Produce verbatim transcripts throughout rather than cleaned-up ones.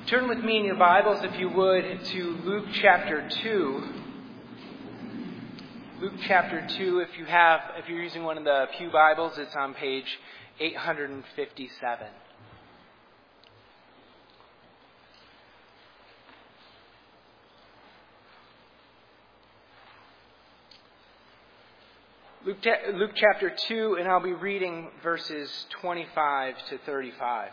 Turn with me in your Bibles, if you would, to Luke chapter two. Luke chapter two, if you have, if you're using one of the Pew Bibles, it's on page eight fifty-seven. Luke, Luke chapter two, and I'll be reading verses twenty-five to thirty-five.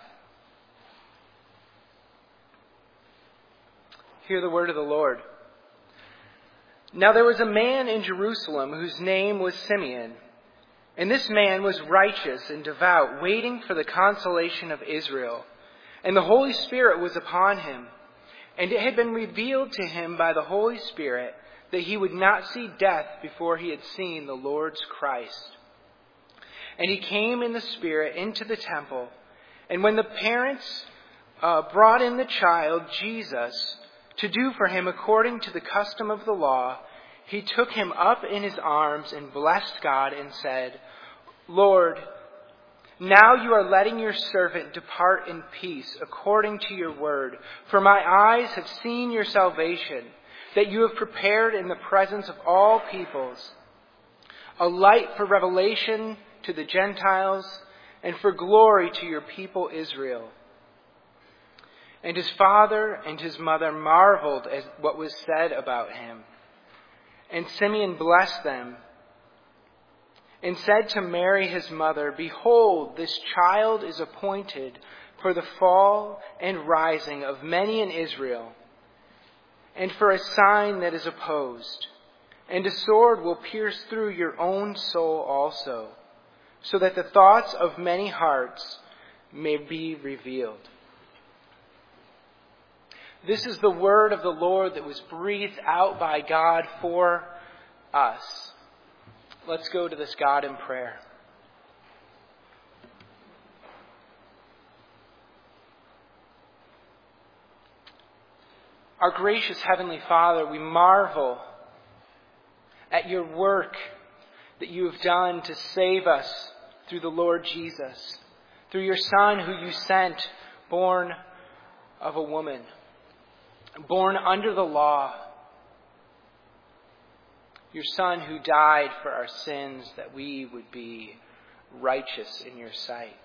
Hear the word of the Lord. Now there was a man in Jerusalem whose name was Simeon, and this man was righteous and devout, waiting for the consolation of Israel. And the Holy Spirit was upon him, and it had been revealed to him by the Holy Spirit that he would not see death before he had seen the Lord's Christ. And he came in the Spirit into the temple, and when the parents uh, brought in the child, Jesus, to do for him according to the custom of the law, he took him up in his arms and blessed God and said, Lord, now you are letting your servant depart in peace according to your word. For my eyes have seen your salvation, that you have prepared in the presence of all peoples, a light for revelation to the Gentiles and for glory to your people Israel. And his father and his mother marveled at what was said about him. And Simeon blessed them and said to Mary his mother, Behold, this child is appointed for the fall and rising of many in Israel, and for a sign that is opposed. And a sword will pierce through your own soul also, so that the thoughts of many hearts may be revealed. This is the word of the Lord that was breathed out by God for us. Let's go to this God in prayer. Our gracious Heavenly Father, we marvel at your work that you have done to save us through the Lord Jesus, through your Son who you sent, born of a woman, born under the law, your Son who died for our sins that we would be righteous in your sight.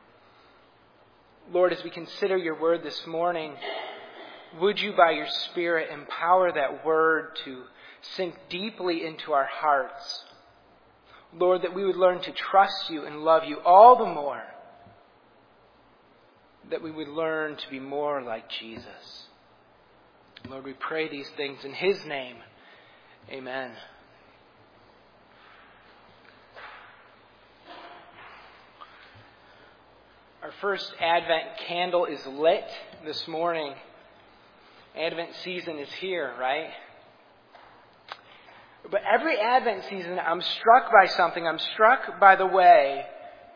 Lord, as we consider your word this morning, would you by your Spirit empower that word to sink deeply into our hearts? Lord, that we would learn to trust you and love you all the more, that we would learn to be more like Jesus. Lord, we pray these things in his name. Amen. Our first Advent candle is lit this morning. Advent season is here, right? But every Advent season, I'm struck by something. I'm struck by the way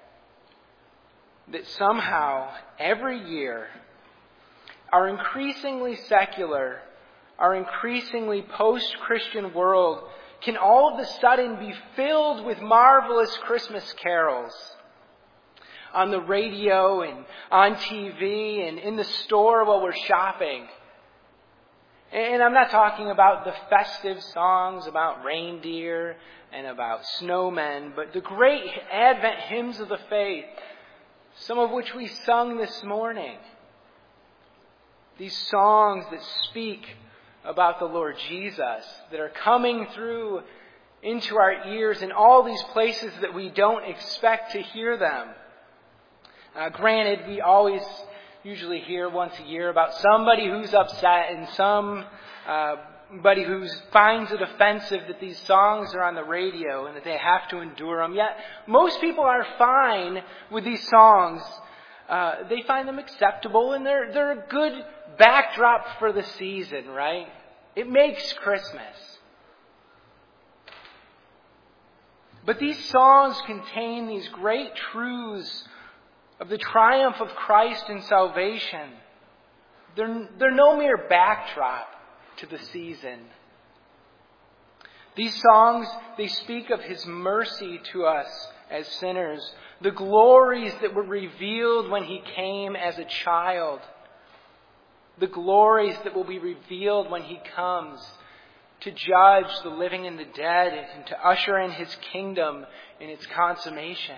that somehow every year our increasingly secular, our increasingly post-Christian world can all of a sudden be filled with marvelous Christmas carols on the radio and on T V and in the store while we're shopping. And I'm not talking about the festive songs about reindeer and about snowmen, but the great Advent hymns of the faith, some of which we sung this morning. These songs that speak about the Lord Jesus, that are coming through into our ears in all these places that we don't expect to hear them. Uh, granted, we always usually hear once a year about somebody who's upset and somebody uh, who finds it offensive that these songs are on the radio and that they have to endure them. Yet, most people are fine with these songs. Uh, they find them acceptable, and they're they're a good backdrop for the season, right? It makes Christmas. But these songs contain these great truths of the triumph of Christ in salvation. They're, they're no mere backdrop to the season. These songs, they speak of his mercy to us as sinners, the glories that were revealed when he came as a child, the glories that will be revealed when he comes to judge the living and the dead and to usher in his kingdom in its consummation.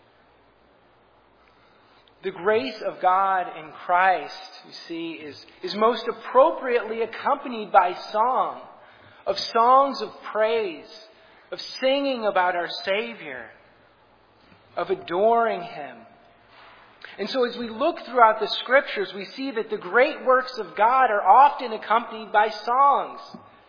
The grace of God in Christ, you see, is, is most appropriately accompanied by song, of songs of praise, of singing about our Savior, of adoring him. And so as we look throughout the Scriptures, we see that the great works of God are often accompanied by songs.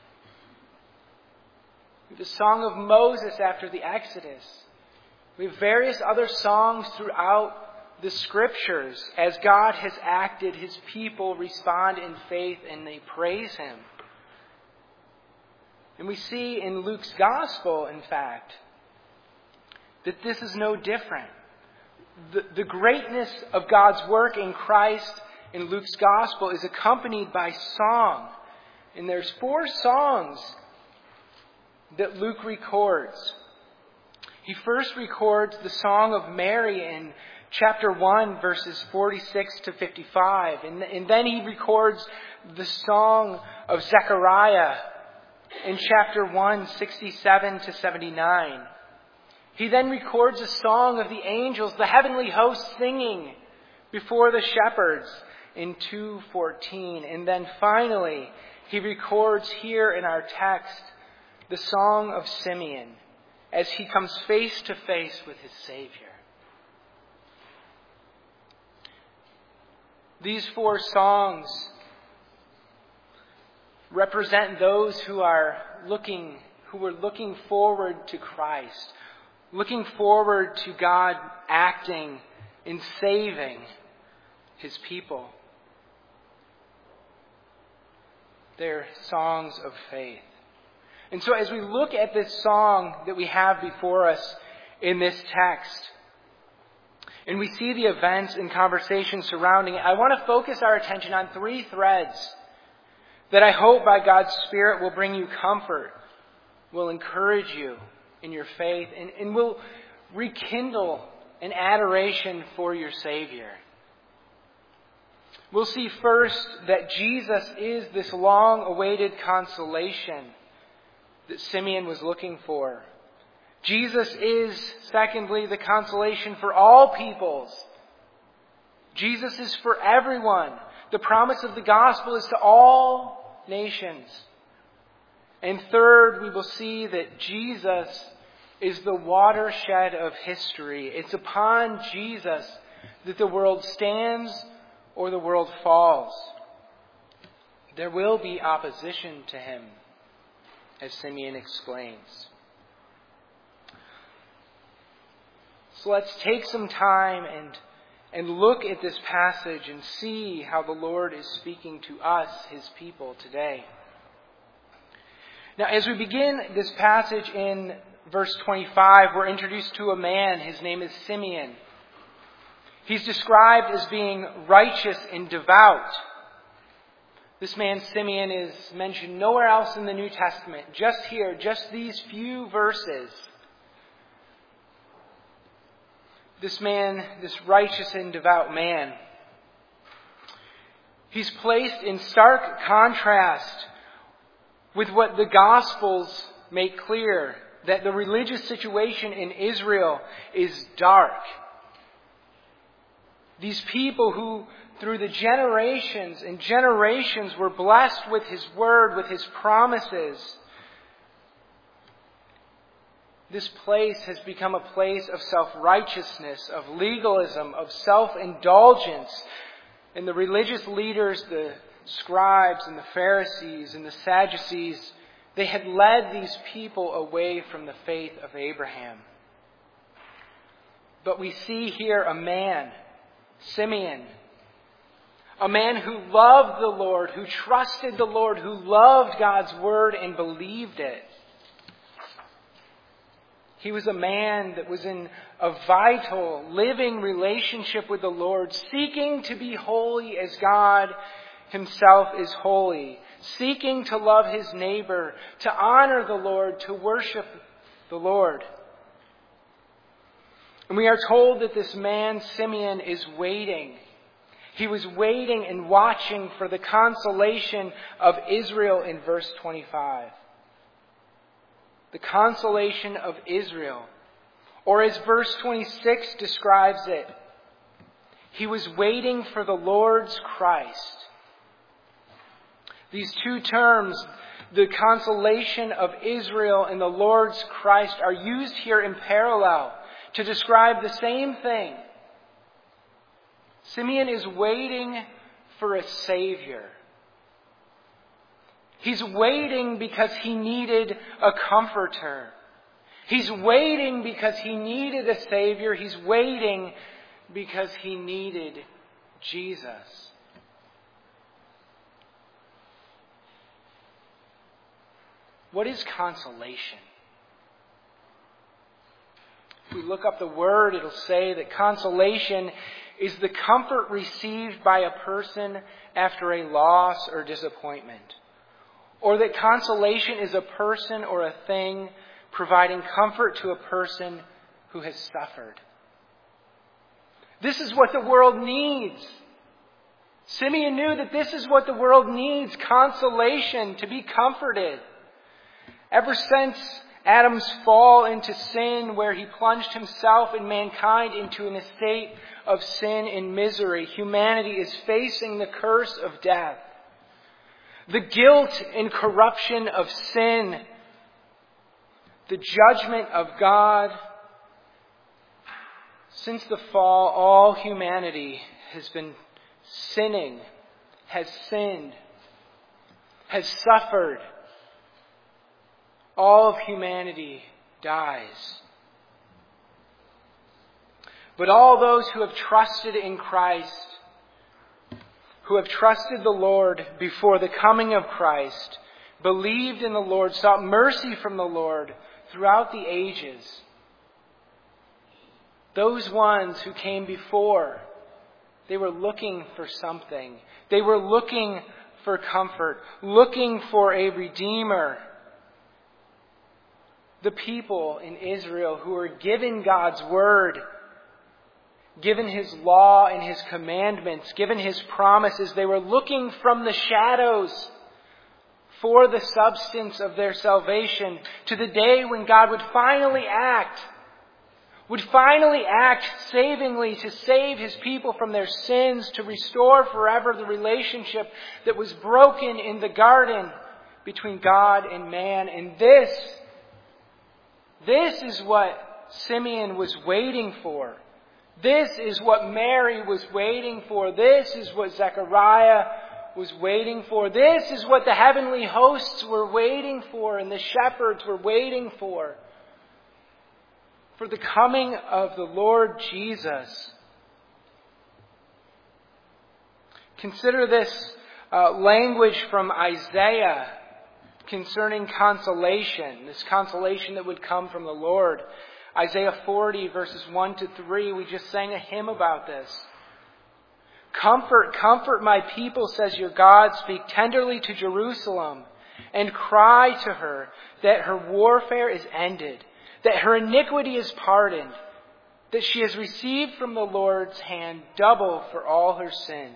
We have the Song of Moses after the Exodus. We have various other songs throughout the Scriptures. As God has acted, his people respond in faith and they praise him. And we see in Luke's Gospel, in fact, that this is no different. The, the greatness of God's work in Christ in Luke's Gospel is accompanied by song. And there's four songs that Luke records. He first records the Song of Mary in chapter one, verses forty-six to fifty-five. And, and then he records the Song of Zechariah in chapter one, sixty-seven to seventy-nine. He then records a song of the angels, the heavenly host singing before the shepherds in two fourteen. And then finally, he records here in our text the song of Simeon as he comes face to face with his Savior. These four songs represent those who are looking, who are looking forward to Christ, looking forward to God acting in saving his people. They're songs of faith. And so as we look at this song that we have before us in this text, and we see the events and conversations surrounding it, I want to focus our attention on three threads that I hope by God's Spirit will bring you comfort, will encourage you in your faith, and, and will rekindle an adoration for your Savior. We'll see first that Jesus is this long-awaited consolation that Simeon was looking for. Jesus is, secondly, the consolation for all peoples. Jesus is for everyone. The promise of the gospel is to all nations. And third, we will see that Jesus is the watershed of history. It's upon Jesus that the world stands or the world falls. There will be opposition to him, as Simeon explains. So let's take some time and, and look at this passage and see how the Lord is speaking to us, his people, today. Now, as we begin this passage in verse twenty-five, we're introduced to a man. His name is Simeon. He's described as being righteous and devout. This man, Simeon, is mentioned nowhere else in the New Testament. Just here, just these few verses. This man, this righteous and devout man, he's placed in stark contrast with what the Gospels make clear, that the religious situation in Israel is dark. These people who, through the generations and generations, were blessed with his word, with his promises. This place has become a place of self-righteousness, of legalism, of self-indulgence. And the religious leaders, the scribes and the Pharisees and the Sadducees, they had led these people away from the faith of Abraham. But we see here a man, Simeon, a man who loved the Lord, who trusted the Lord, who loved God's word and believed it. He was a man that was in a vital, living relationship with the Lord, seeking to be holy as God himself is holy, seeking to love his neighbor, to honor the Lord, to worship the Lord. And we are told that this man, Simeon, is waiting. He was waiting and watching for the consolation of Israel in verse twenty-five. The consolation of Israel. Or as verse twenty-six describes it, he was waiting for the Lord's Christ. These two terms, the consolation of Israel and the Lord's Christ, are used here in parallel to describe the same thing. Simeon is waiting for a Savior. He's waiting because he needed a comforter. He's waiting because he needed a Savior. He's waiting because he needed Jesus. What is consolation? If we look up the word, it'll say that consolation is the comfort received by a person after a loss or disappointment. Or that consolation is a person or a thing providing comfort to a person who has suffered. This is what the world needs. Simeon knew that this is what the world needs, consolation, to be comforted. Ever since Adam's fall into sin, where he plunged himself and mankind into an estate of sin and misery, humanity is facing the curse of death. The guilt and corruption of sin, the judgment of God. Since the fall, all humanity has been sinning, has sinned, has suffered. All of humanity dies. But all those who have trusted in Christ, who have trusted the Lord before the coming of Christ, believed in the Lord, sought mercy from the Lord throughout the ages, those ones who came before, they were looking for something. They were looking for comfort, looking for a Redeemer. The people in Israel who were given God's word, given His law and His commandments, given His promises, they were looking from the shadows for the substance of their salvation to the day when God would finally act, would finally act savingly to save His people from their sins, to restore forever the relationship that was broken in the garden between God and man. And this This is what Simeon was waiting for. This is what Mary was waiting for. This is what Zechariah was waiting for. This is what the heavenly hosts were waiting for and the shepherds were waiting for. For the coming of the Lord Jesus. Consider this uh, language from Isaiah concerning consolation, this consolation that would come from the Lord. Isaiah forty, verses one to three, we just sang a hymn about this. Comfort, comfort my people, says your God. Speak tenderly to Jerusalem and cry to her that her warfare is ended, that her iniquity is pardoned, that she has received from the Lord's hand double for all her sin.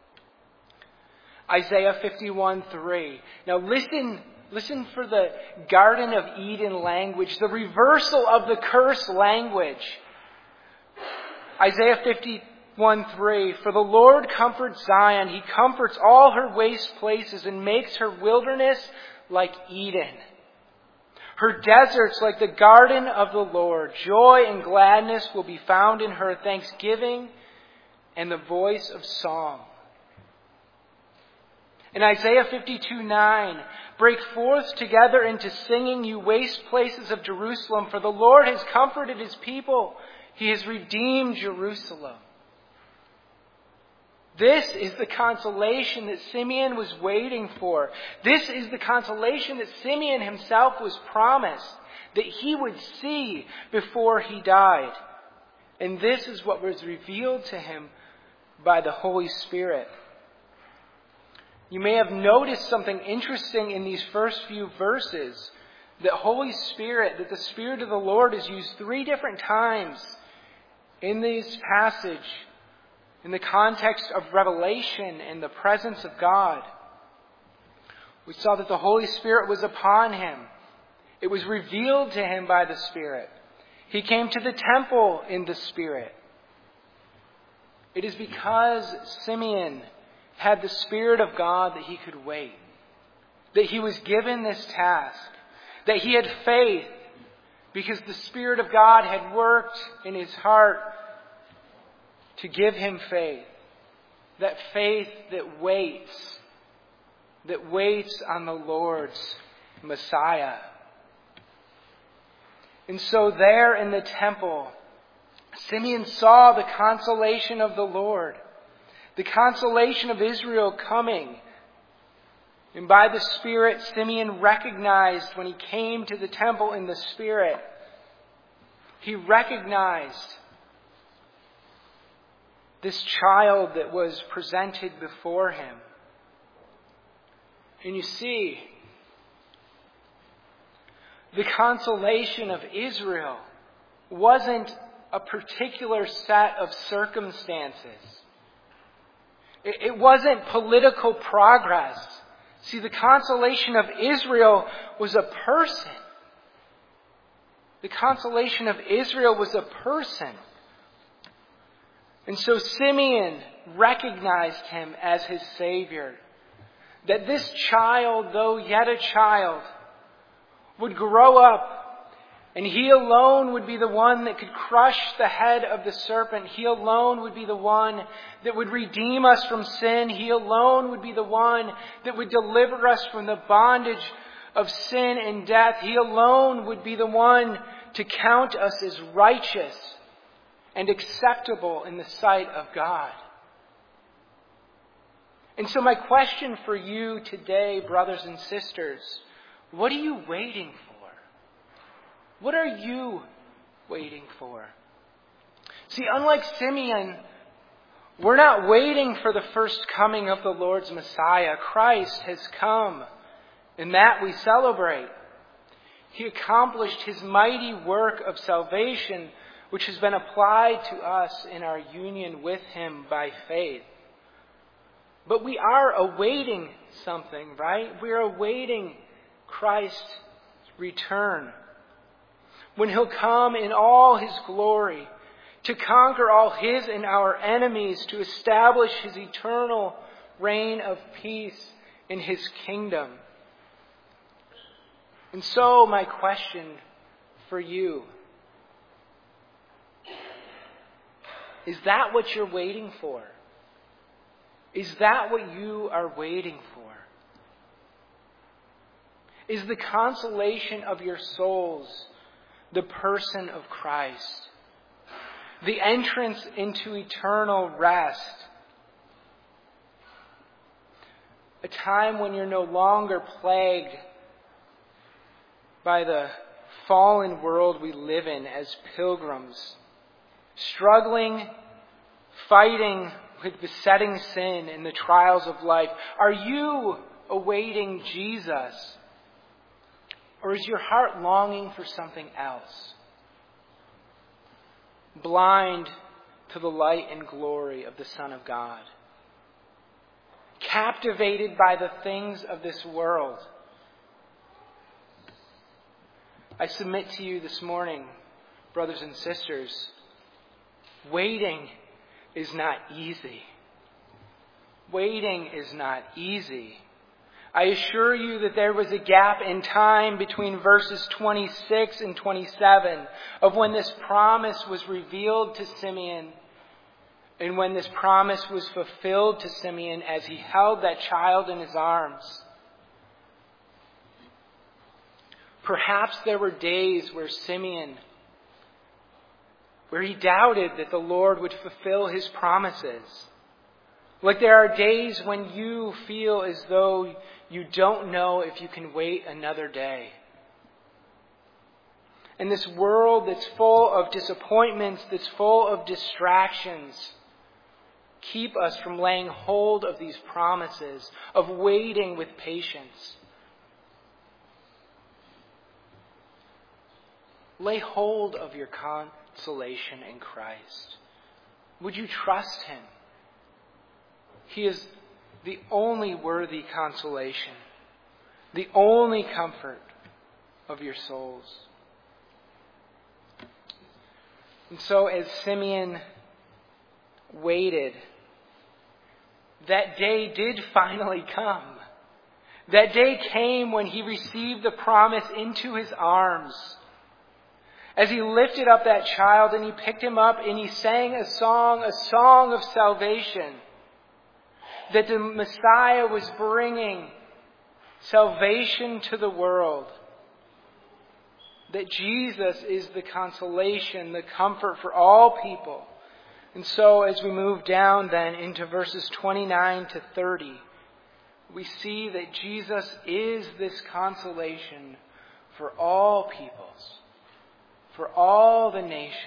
Isaiah fifty-one three. Now listen Listen for the Garden of Eden language, the reversal of the curse language. Isaiah fifty-one three. For the Lord comforts Zion. He comforts all her waste places and makes her wilderness like Eden. Her deserts like the garden of the Lord. Joy and gladness will be found in her, thanksgiving and the voice of song. In Isaiah fifty-two nine, break forth together into singing, you waste places of Jerusalem, for the Lord has comforted His people. He has redeemed Jerusalem. This is the consolation that Simeon was waiting for. This is the consolation that Simeon himself was promised that he would see before he died. And this is what was revealed to him by the Holy Spirit. You may have noticed something interesting in these first few verses. That Holy Spirit, that the Spirit of the Lord is used three different times in this passage in the context of revelation and the presence of God. We saw that the Holy Spirit was upon him. It was revealed to him by the Spirit. He came to the temple in the Spirit. It is because Simeon had the Spirit of God that he could wait, that he was given this task, that he had faith because the Spirit of God had worked in his heart to give him faith. That faith that waits, that waits on the Lord's Messiah. And so there in the temple, Simeon saw the consolation of the Lord, the consolation of Israel coming. And by the Spirit, Simeon recognized when he came to the temple in the Spirit, he recognized this child that was presented before him. And you see, the consolation of Israel wasn't a particular set of circumstances. It, it wasn't political progress. See, the consolation of Israel was a person. The consolation of Israel was a person. And so Simeon recognized him as his Savior. That this child, though yet a child, would grow up, and he alone would be the one that could crush the head of the serpent. He alone would be the one that would redeem us from sin. He alone would be the one that would deliver us from the bondage of sin and death. He alone would be the one to count us as righteous and acceptable in the sight of God. And so my question for you today, brothers and sisters, what are you waiting for? What are you waiting for? See, unlike Simeon, we're not waiting for the first coming of the Lord's Messiah. Christ has come, and that we celebrate. He accomplished his mighty work of salvation, which has been applied to us in our union with him by faith. But we are awaiting something, right? We are awaiting Christ's return, when he'll come in all his glory to conquer all his and our enemies, to establish his eternal reign of peace in his kingdom. And so my question for you, is that what you're waiting for? Is that what you are waiting for? Is the consolation of your souls the person of Christ? The entrance into eternal rest? A time when you're no longer plagued by the fallen world we live in as pilgrims, struggling, fighting with besetting sin and the trials of life. Are you awaiting Jesus? Or is your heart longing for something else? Blind to the light and glory of the Son of God. Captivated by the things of this world. I submit to you this morning, brothers and sisters, waiting is not easy. Waiting is not easy. I assure you that there was a gap in time between verses twenty-six and twenty-seven of when this promise was revealed to Simeon and when this promise was fulfilled to Simeon as he held that child in his arms. Perhaps there were days where Simeon, where he doubted that the Lord would fulfill his promises. Like there are days when you feel as though you don't know if you can wait another day. In this world that's full of disappointments, that's full of distractions, keep us from laying hold of these promises, of waiting with patience. Lay hold of your consolation in Christ. Would you trust him? He is the only worthy consolation, the only comfort of your souls. And so as Simeon waited, that day did finally come. That day came when he received the promise into his arms. As he lifted up that child and he picked him up and he sang a song, a song of salvation. That the Messiah was bringing salvation to the world. That Jesus is the consolation, the comfort for all people. And so as we move down then into verses twenty-nine to thirty, we see that Jesus is this consolation for all peoples, for all the nations.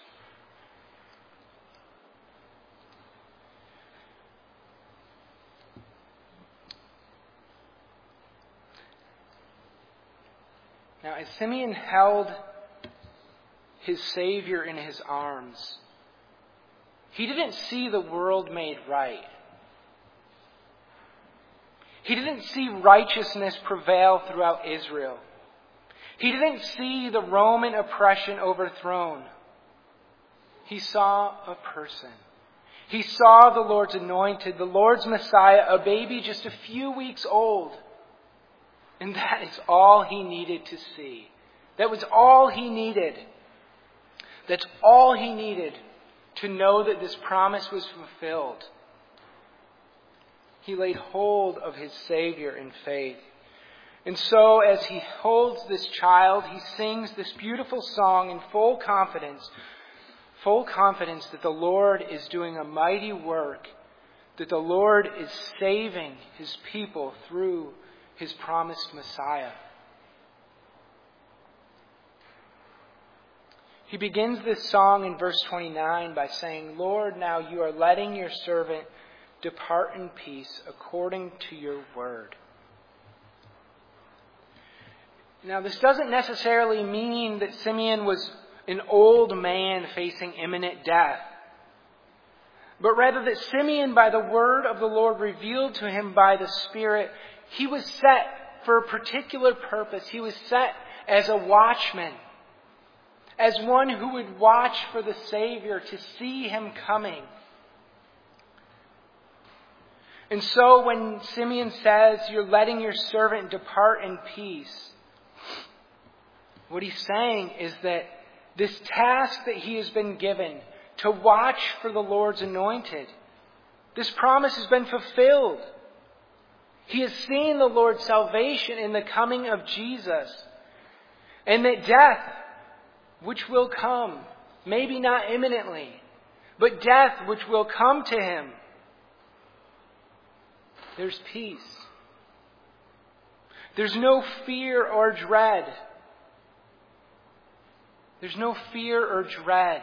Now, as Simeon held his Savior in his arms, he didn't see the world made right. He didn't see righteousness prevail throughout Israel. He didn't see the Roman oppression overthrown. He saw a person. He saw the Lord's anointed, the Lord's Messiah, a baby just a few weeks old. And that is all he needed to see. That was all he needed. That's all he needed to know that this promise was fulfilled. He laid hold of his Savior in faith. And so as he holds this child, he sings this beautiful song in full confidence, full confidence that the Lord is doing a mighty work, that the Lord is saving his people through his promised Messiah. He begins this song in verse twenty-nine by saying, "Lord, now you are letting your servant depart in peace according to your word." Now, this doesn't necessarily mean that Simeon was an old man facing imminent death, but rather that Simeon, by the word of the Lord revealed to him by the Spirit, he was set for a particular purpose. He was set as a watchman, as one who would watch for the Savior to see him coming. And so when Simeon says, "You're letting your servant depart in peace," what he's saying is that this task that he has been given to watch for the Lord's anointed, this promise has been fulfilled. He has seen the Lord's salvation in the coming of Jesus. And that death, which will come, maybe not imminently, but death which will come to him, there's peace. There's no fear or dread. There's no fear or dread.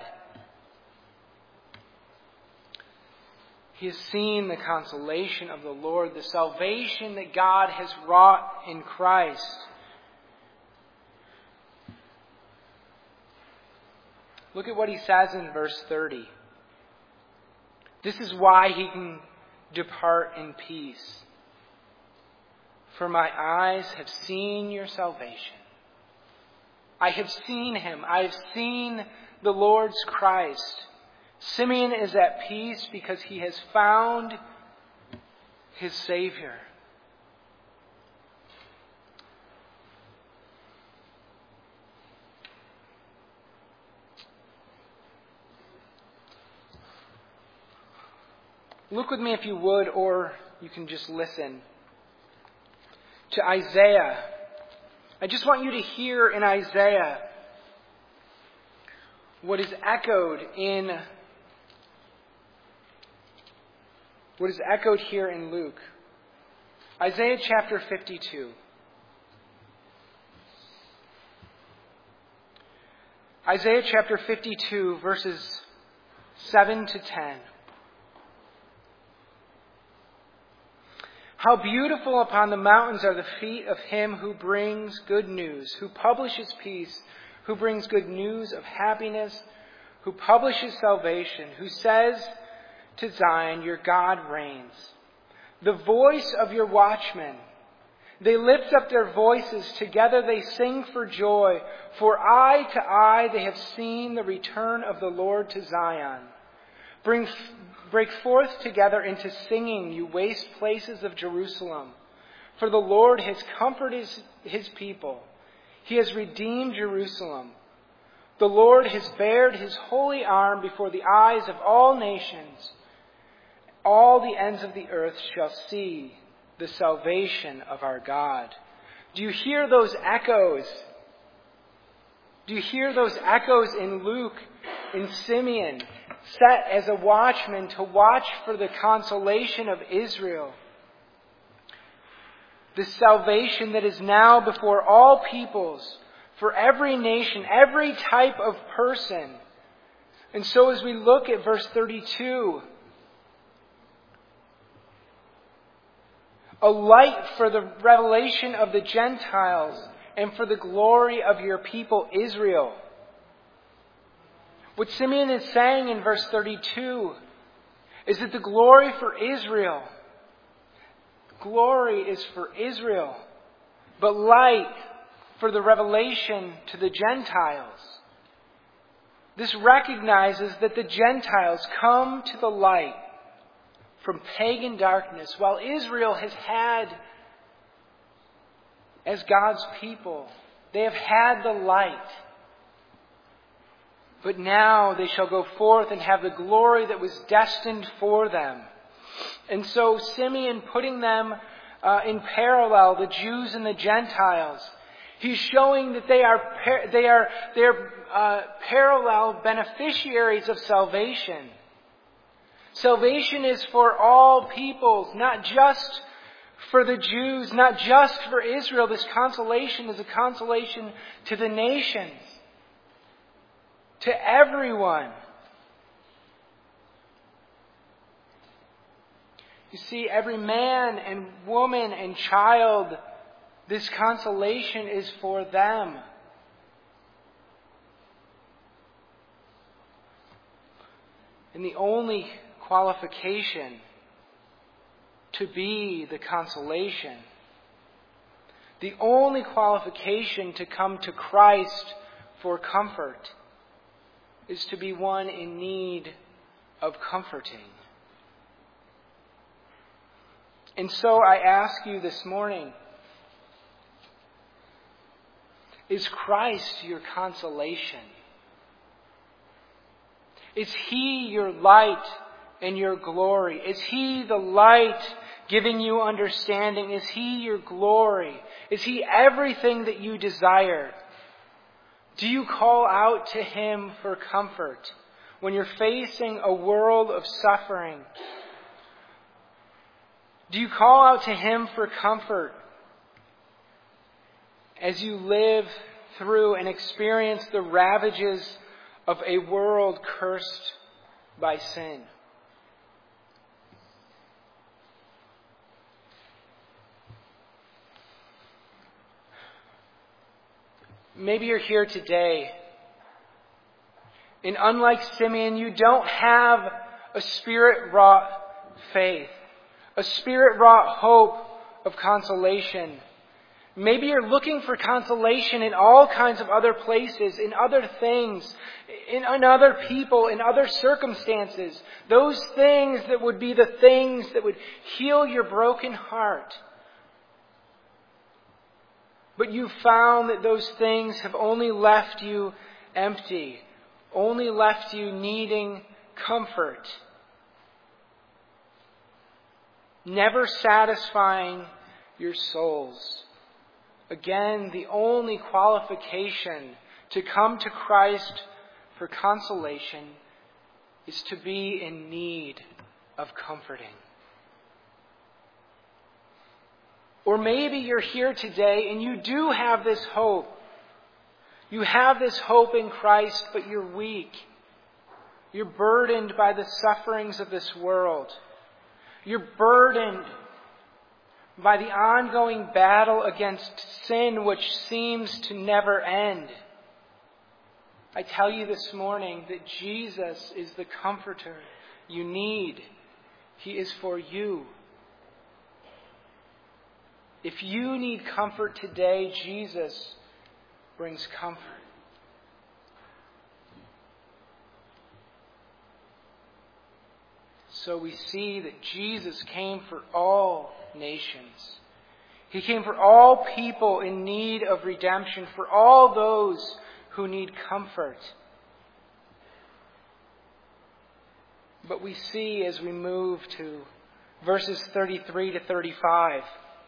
He has seen the consolation of the Lord, the salvation that God has wrought in Christ. Look at what he says in verse thirty. This is why he can depart in peace. "For my eyes have seen your salvation." I have seen him. I have seen the Lord's Christ. Simeon is at peace because he has found his Savior. Look with me if you would, or you can just listen, to Isaiah. I just want you to hear in Isaiah what is echoed in what is echoed here in Luke. Isaiah chapter fifty-two. Isaiah chapter fifty-two, verses seven to ten. How beautiful upon the mountains are the feet of him who brings good news, who publishes peace, who brings good news of happiness, who publishes salvation, who says to Zion, your God reigns. The voice of your watchmen. They lift up their voices. Together they sing for joy. For eye to eye they have seen the return of the Lord to Zion. Bring, break forth together into singing, you waste places of Jerusalem. For the Lord has comforted his, his people. He has redeemed Jerusalem. The Lord has bared his holy arm before the eyes of all nations. All the ends of the earth shall see the salvation of our God. Do you hear those echoes? Do you hear those echoes in Luke, in Simeon, set as a watchman to watch for the consolation of Israel? The salvation that is now before all peoples, for every nation, every type of person. And so as we look at verse thirty-two, a light for the revelation of the Gentiles and for the glory of your people Israel. What Simeon is saying in verse thirty-two is that the glory for Israel, glory is for Israel, but light for the revelation to the Gentiles. This recognizes that the Gentiles come to the light from pagan darkness, while Israel has had, as God's people, they have had the light. But now they shall go forth and have the glory that was destined for them. And so Simeon, putting them uh, in parallel, the Jews and the Gentiles, he's showing that they are par- they are they are uh, parallel beneficiaries of salvation. Salvation is for all peoples, not just for the Jews, not just for Israel. This consolation is a consolation to the nations, to everyone. You see, every man and woman and child, this consolation is for them. And the only qualification to be the consolation, the only qualification to come to Christ for comfort, is to be one in need of comforting. And so I ask you this morning, is Christ your consolation? Is He your light and your glory? Is He the light giving you understanding? Is He your glory? Is He everything that you desire? Do you call out to Him for comfort when you're facing a world of suffering? Do you call out to Him for comfort as you live through and experience the ravages of a world cursed by sin? Maybe you're here today, and unlike Simeon, you don't have a Spirit-wrought faith, a Spirit-wrought hope of consolation. Maybe you're looking for consolation in all kinds of other places, in other things, in, in other people, in other circumstances. Those things that would be the things that would heal your broken heart. But you've found that those things have only left you empty, only left you needing comfort, never satisfying your souls. Again, the only qualification to come to Christ for consolation is to be in need of comforting. Or maybe you're here today and you do have this hope. You have this hope in Christ, but you're weak. You're burdened by the sufferings of this world. You're burdened by the ongoing battle against sin, which seems to never end. I tell you this morning that Jesus is the comforter. you need. He is for you. If you need comfort today, Jesus brings comfort. So we see that Jesus came for all nations. He came for all people in need of redemption, for all those who need comfort. But we see as we move to verses thirty-three to thirty-five,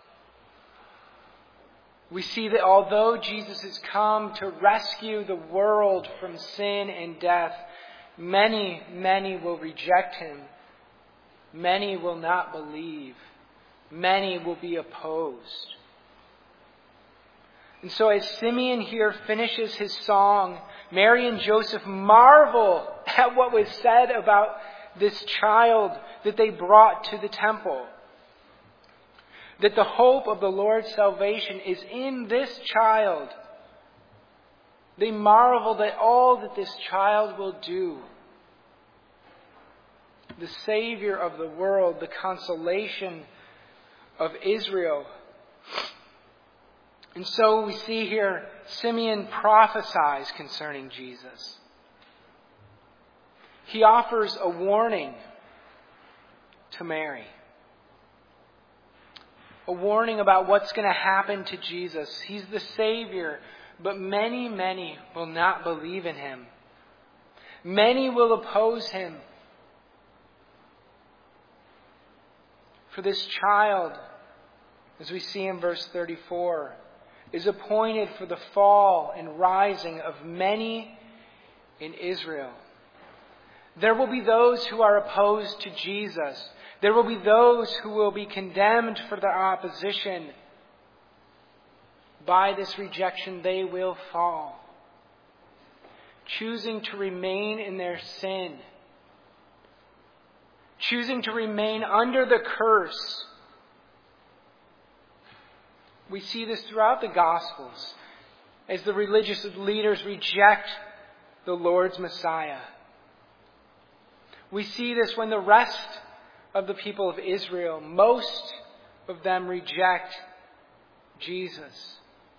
we see that although Jesus has come to rescue the world from sin and death, many, many will reject him. Many will not believe. Many will be opposed. And so as Simeon here finishes his song, Mary and Joseph marvel at what was said about this child that they brought to the temple. That the hope of the Lord's salvation is in this child. They marvel at all that this child will do. The Savior of the world, the consolation of Israel. And so we see here Simeon prophesies concerning Jesus. He offers a warning to Mary. A warning about what's going to happen to Jesus. He's the Savior, but many, many will not believe in him. Many will oppose him. For this child, as we see in verse thirty-four, is appointed for the fall and rising of many in Israel. There will be those who are opposed to Jesus. There will be those who will be condemned for their opposition. By this rejection, they will fall, choosing to remain in their sin, choosing to remain under the curse. We see this throughout the Gospels as the religious leaders reject the Lord's Messiah. We see this when the rest of the people of Israel, most of them reject Jesus.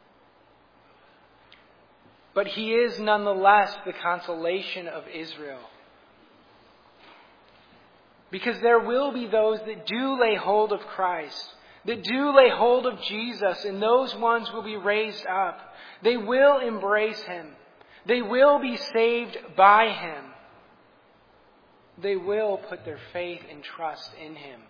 But he is nonetheless the consolation of Israel. Because there will be those that do lay hold of Christ, that do lay hold of Jesus, and those ones will be raised up. They will embrace him. They will be saved by him. They will put their faith and trust in him.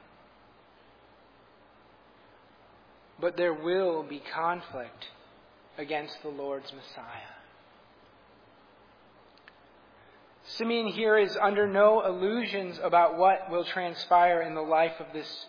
But there will be conflict against the Lord's Messiah. Simeon here is under no illusions about what will transpire in the life of this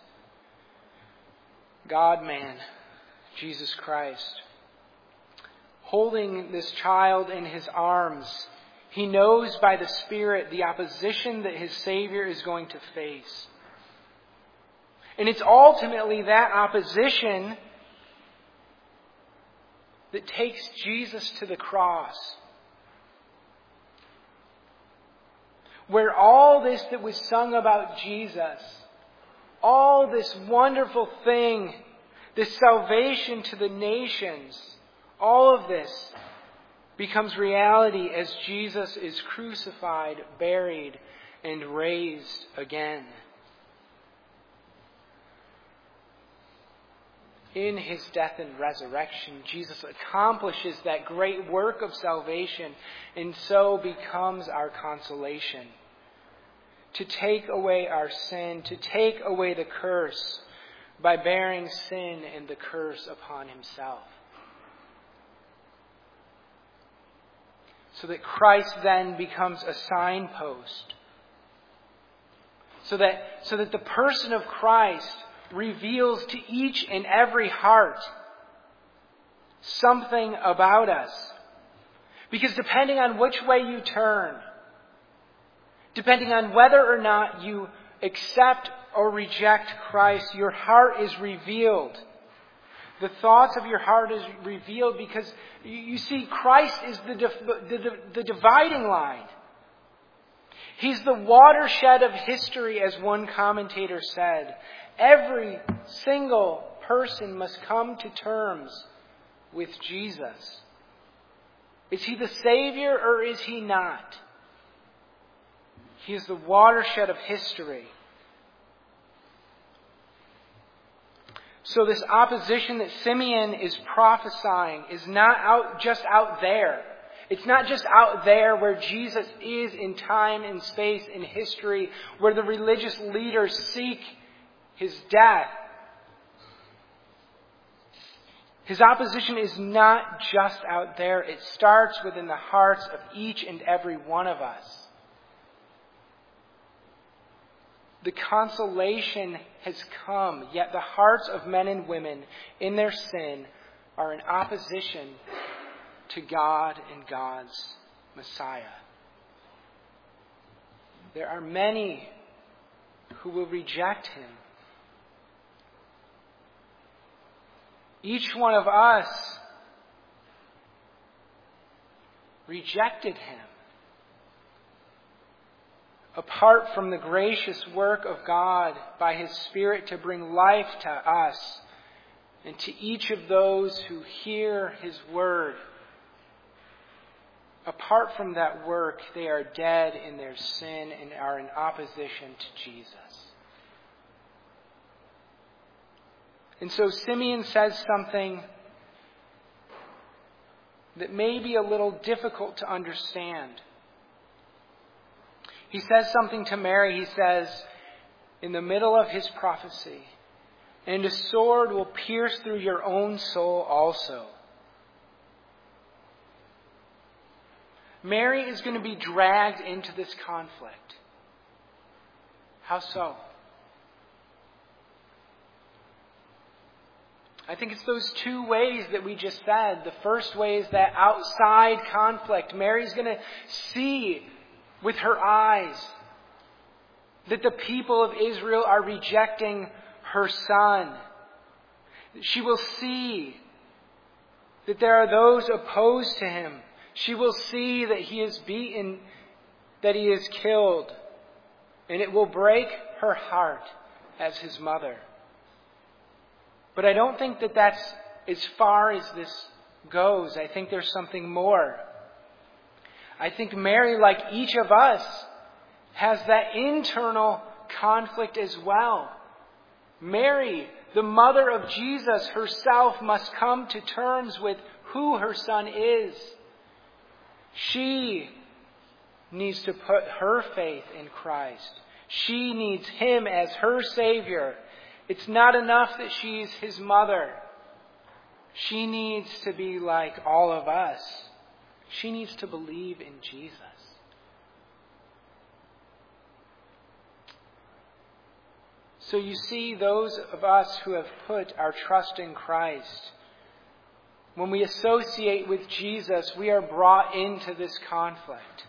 God-man, Jesus Christ. Holding this child in his arms, he knows by the Spirit the opposition that his Savior is going to face. And it's ultimately that opposition that takes Jesus to the cross. Where all this that was sung about Jesus, all this wonderful thing, this salvation to the nations, all of this becomes reality as Jesus is crucified, buried, and raised again. In his death and resurrection, Jesus accomplishes that great work of salvation and so becomes our consolation. To take away our sin, to take away the curse by bearing sin and the curse upon himself. So that Christ then becomes a signpost. So that, so that the person of Christ reveals to each and every heart something about us. Because depending on which way you turn, depending on whether or not you accept or reject Christ, your heart is revealed. The thoughts of your heart is revealed because you see Christ is the, the, the, the dividing line. He's the watershed of history, as one commentator said. Every single person must come to terms with Jesus. Is he the Savior or is he not? He is the watershed of history. So this opposition that Simeon is prophesying is not out just out there. It's not just out there where Jesus is in time and space in history, where the religious leaders seek his death. His opposition is not just out there. It starts within the hearts of each and every one of us. The consolation has come, yet the hearts of men and women in their sin are in opposition to God and God's Messiah. There are many who will reject him. Each one of us rejected him. Apart from the gracious work of God by his Spirit to bring life to us and to each of those who hear his word, apart from that work, they are dead in their sin and are in opposition to Jesus. And so Simeon says something that may be a little difficult to understand. He says something to Mary. He says, in the middle of his prophecy, and a sword will pierce through your own soul also. Mary is going to be dragged into this conflict. How so? I think it's those two ways that we just said. The first way is that outside conflict. Mary's going to see with her eyes that the people of Israel are rejecting her son. She will see that there are those opposed to him. She will see that he is beaten, that he is killed. And it will break her heart as his mother. But I don't think that that's as far as this goes. I think there's something more. I think Mary, like each of us, has that internal conflict as well. Mary, the mother of Jesus herself, must come to terms with who her son is. She needs to put her faith in Christ. She needs him as her Savior. It's not enough that she's his mother. She needs to be like all of us. She needs to believe in Jesus. So you see, those of us who have put our trust in Christ, when we associate with Jesus, we are brought into this conflict.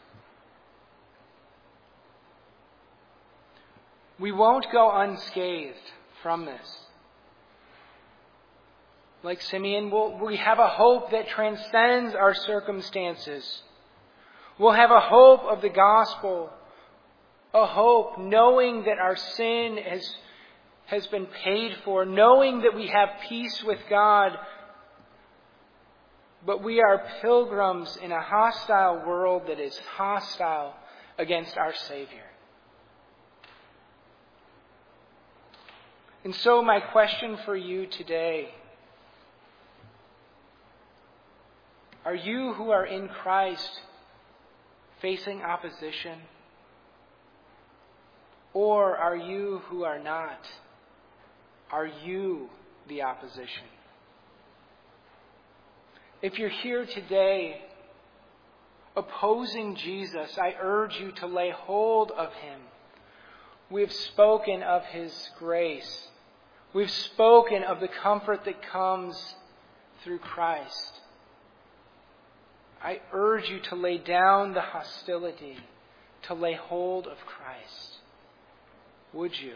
We won't go unscathed from this. Like Simeon, we'll, we have a hope that transcends our circumstances. We'll have a hope of the gospel, a hope knowing that our sin has, has been paid for, knowing that we have peace with God, but we are pilgrims in a hostile world that is hostile against our Savior. And so my question for you today, are you who are in Christ facing opposition? Or are you who are not? Are you the opposition? If you're here today opposing Jesus, I urge you to lay hold of him. We've spoken of his grace. We've spoken of the comfort that comes through Christ. I urge you to lay down the hostility, to lay hold of Christ. Would you?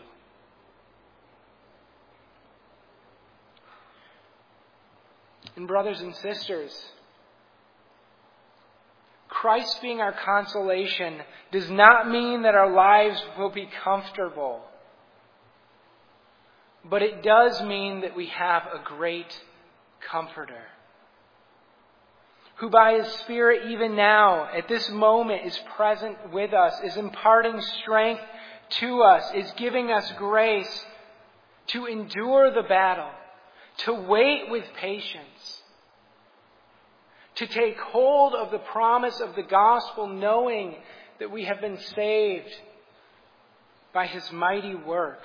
And brothers and sisters, Christ being our consolation does not mean that our lives will be comfortable. But it does mean that we have a great Comforter, who by His Spirit even now, at this moment, is present with us, is imparting strength to us, is giving us grace to endure the battle, to wait with patience, to take hold of the promise of the gospel, knowing that we have been saved by His mighty work.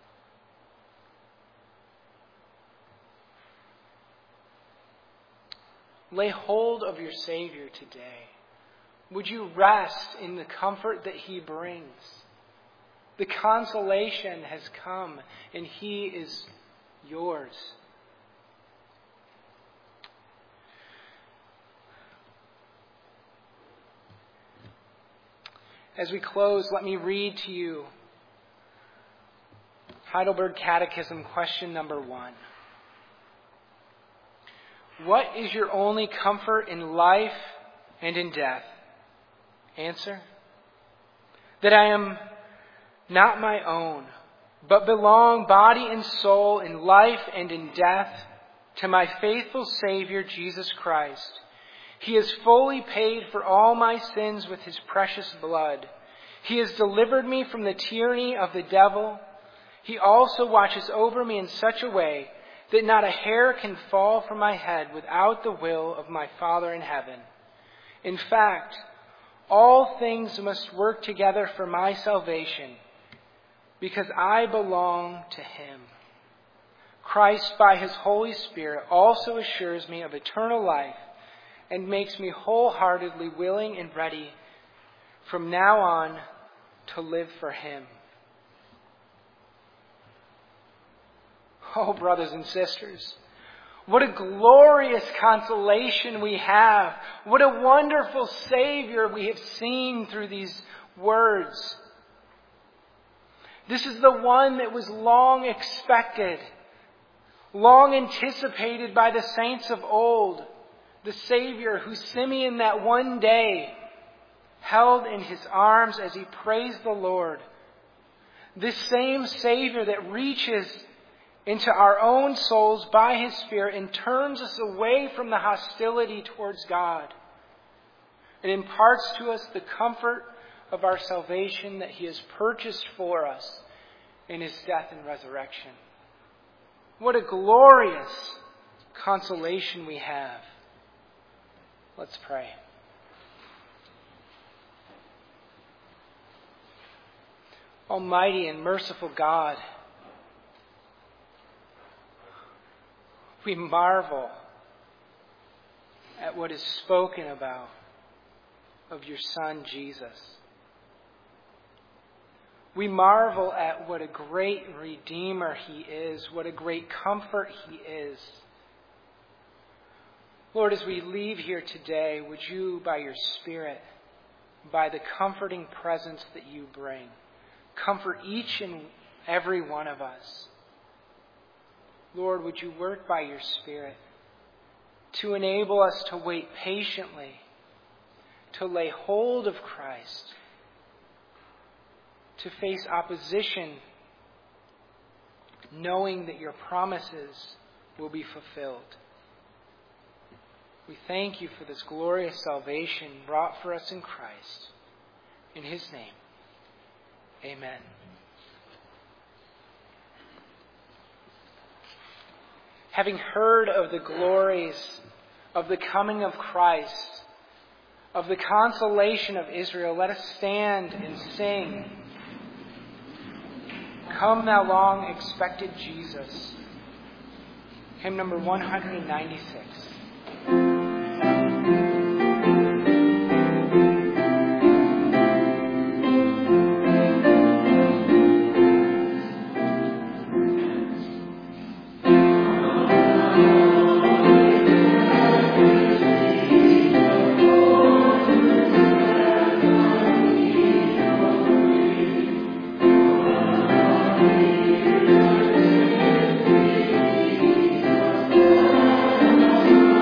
Lay hold of your Savior today. Would you rest in the comfort that He brings? The consolation has come, and He is yours. As we close, let me read to you Heidelberg Catechism, question number one. What is your only comfort in life and in death? Answer: that I am not my own, but belong body and soul in life and in death to my faithful Savior, Jesus Christ. He has fully paid for all my sins with His precious blood. He has delivered me from the tyranny of the devil. He also watches over me in such a way that not a hair can fall from my head without the will of my Father in heaven. In fact, all things must work together for my salvation, because I belong to Him. Christ, by His Holy Spirit, also assures me of eternal life and makes me wholeheartedly willing and ready from now on to live for Him. Oh, brothers and sisters, what a glorious consolation we have. What a wonderful Savior we have seen through these words. This is the one that was long expected, long anticipated by the saints of old. The Savior who Simeon that one day held in his arms as he praised the Lord. This same Savior that reaches into our own souls by His Spirit and turns us away from the hostility towards God and imparts to us the comfort of our salvation that He has purchased for us in His death and resurrection. What a glorious consolation we have. Let's pray. Almighty and merciful God, we marvel at what is spoken about of your Son, Jesus. We marvel at what a great Redeemer He is, what a great comfort He is. Lord, as we leave here today, would you, by your Spirit, by the comforting presence that you bring, comfort each and every one of us. Lord, would you work by your Spirit to enable us to wait patiently, to lay hold of Christ, to face opposition, knowing that your promises will be fulfilled. We thank you for this glorious salvation brought for us in Christ. In His name, amen. Having heard of the glories of the coming of Christ, of the consolation of Israel, let us stand and sing, "Come Thou Long Expected Jesus." Hymn number one ninety-six. Thank you.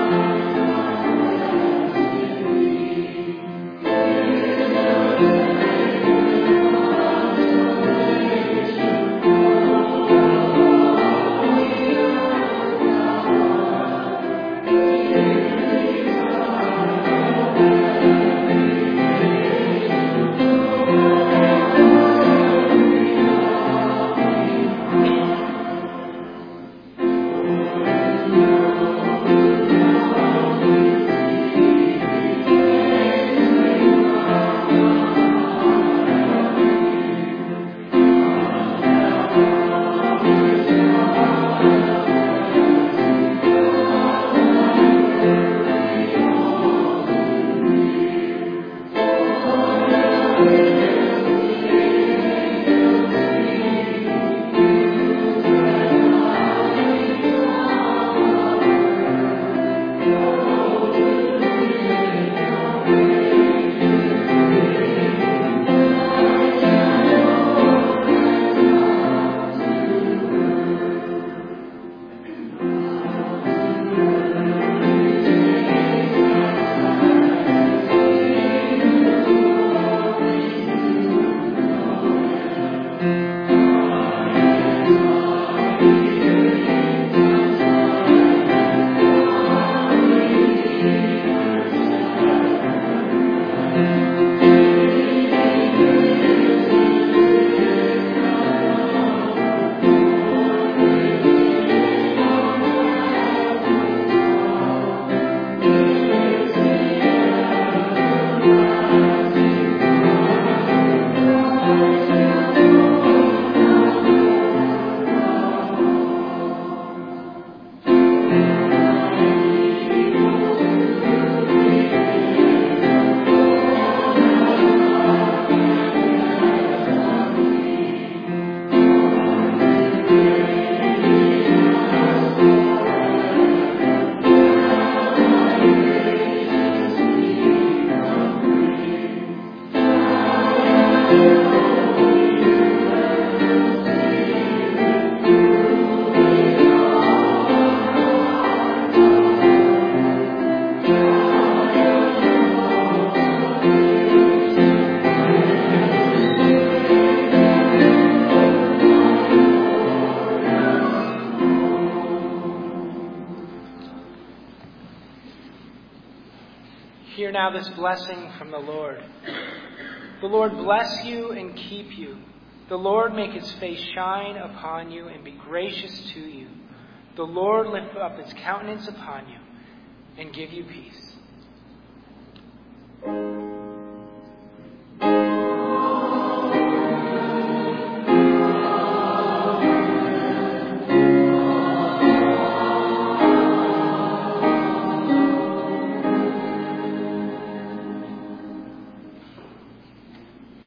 Hear now this blessing from the Lord. The Lord bless you and keep you. The Lord make his face shine upon you and be gracious to you. The Lord lift up his countenance upon you and give you peace.